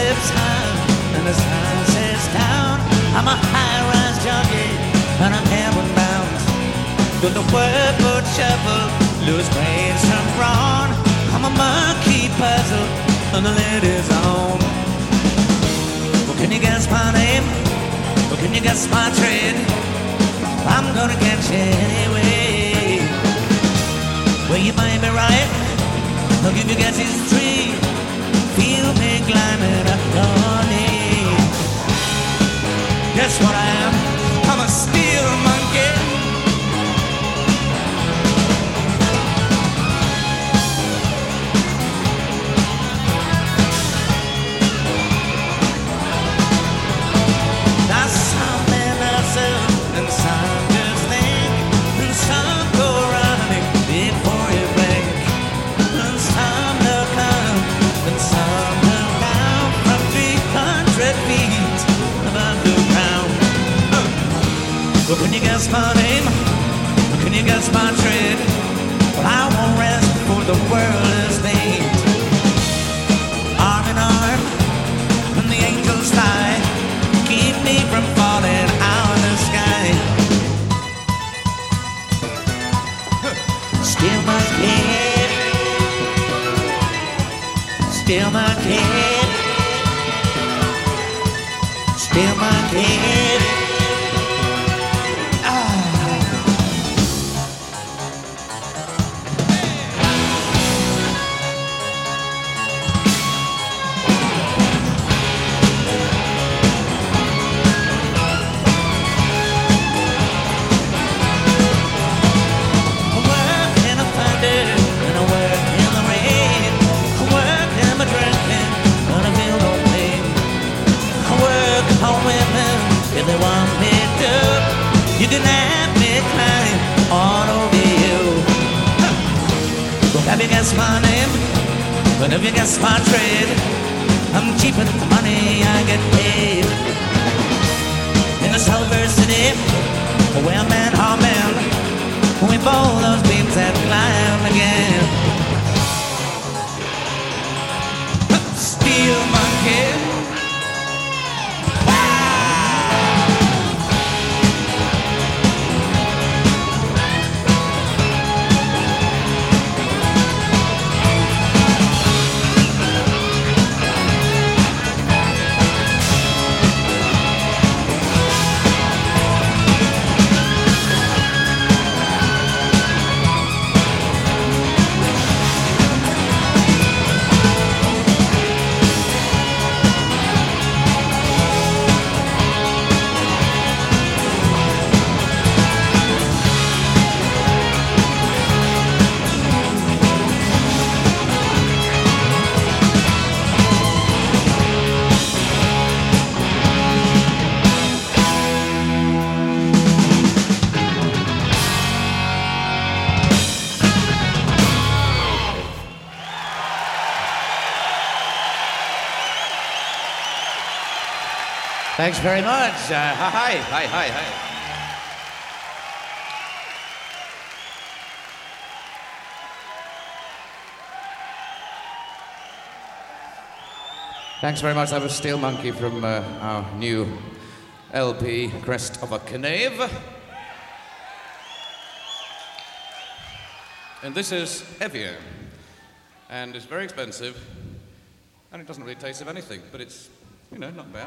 lips high and the sun says down. I'm a high-rise junkie and I'm heaven bound. Do the work, good shuffle, lose brains from brawn. I'm a monkey puzzle and the lid is on. Well, can you guess my name? Well, can you guess my trade? I'm gonna catch you anyway. Well, you might be right. I'll give you guesses three. Feel me climbing up your knee. Guess what I am? I'm a steel monkey. Now some innocent and some just think, and some go running before you blink, and some look up and some look down from 300 feet above the ground. Well, can you guess my name? Can you guess my trade? Well, I won't rest before the world is made. Arm in arm, and the angels fly, keep me from falling out of the sky. Still my kid, still my kid, still my kid. If they want me to, you can have me climb all over you. Well, have you guessed my name? Well, have you guessed my trade? I'm cheap with the money I get paid. In the Silver City, where man, oh man, we bowl those beams that climb again. Steel monkey. Thanks very much. Hi. Thanks very much. That was Steel Monkey from our new LP, Crest of a Knave. And this is heavier. And it's very expensive. And it doesn't really taste of anything, but it's, not bad.